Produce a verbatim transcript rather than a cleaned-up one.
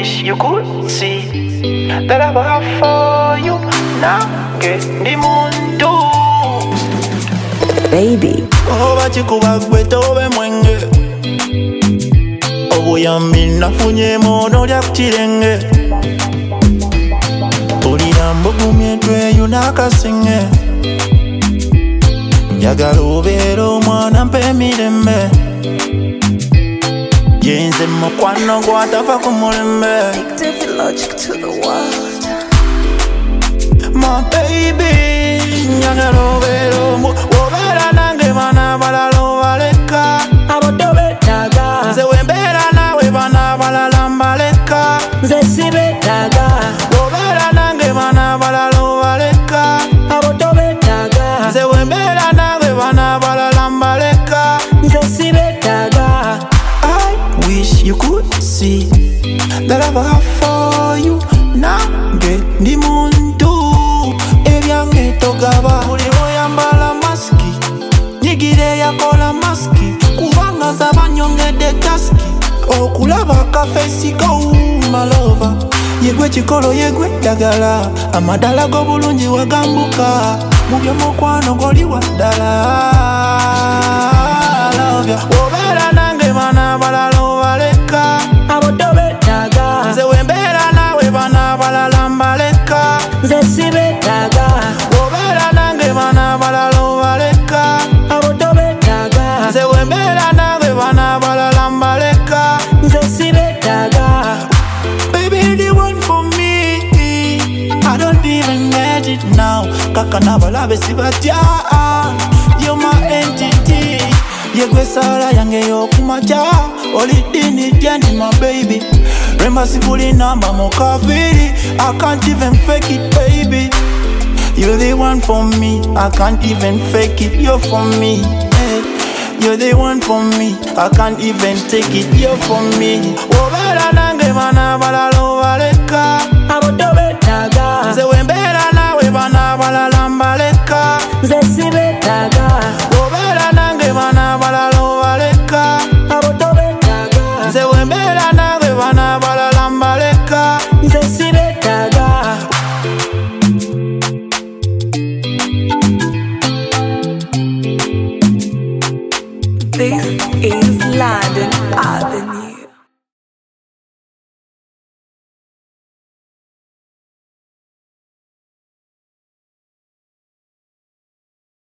wish you could see that I have for you. Now get the mundo. Baby. Oh, bachikuba gwetobe mwenge. Obuyambi nafunye mono lya kuchirenge. Olira mbugumye tweyo nakasinge. Njagala obeera omwana mpa emirembe. Yenze mukwano gwatava ku mulembe. Take the logic to the world. My baby, njagala obeera omu obeera nange bana balala obaleka. Aboto betaaga Nze wembeera naawe bana balala mbaleka. nze sibetaaga Obeera nange bana balala obaleka. aboto betaaga Nze wembeera naawe bana balala mbaleka. nze sibetaaga. I wish you could see the love I have for you. Nange ndi muntu ebyange togaba. Buli oyambala maski nyigire yakola maski kubanga zabanyongedde taski okulaba akafesi ko my lover. Yegwe kikolo yegwe ddagala amadala g'obulungi wagambuka mu by'omukwano g'oliwa ddala. Love ya obeera nange bana balala obaleka. Aboto betaaga Nze wembeera naawe bana balala mbaleka. nze sibetaaga Obeera nange bana balala obaleka. aboto betaaga Nze wembeera naawe bana balala mbaleka. nze sibetaaga. Baby, the one for me. I don't even get it now. Kaka nabalabe sibatya. You're my entity. Yegwe sala yange yokumaja. Oli dini jani my baby. Remember sifuli namba mokaviri. I can't even fake it, baby. You're the one for me. I can't even fake it. You're for me. Hey. You're the one for me. I can't even take it. You're for me. Obeera nange bana balala obaleka. Aboto betaaga Nze wembeera naawe bana balala mbaleka. nze sibetaaga Obeera nange bana balala obaleka. aboto betaaga Nze wembeera naawe bana balala mbaleka. nze sibetaaga. This is London Avenue.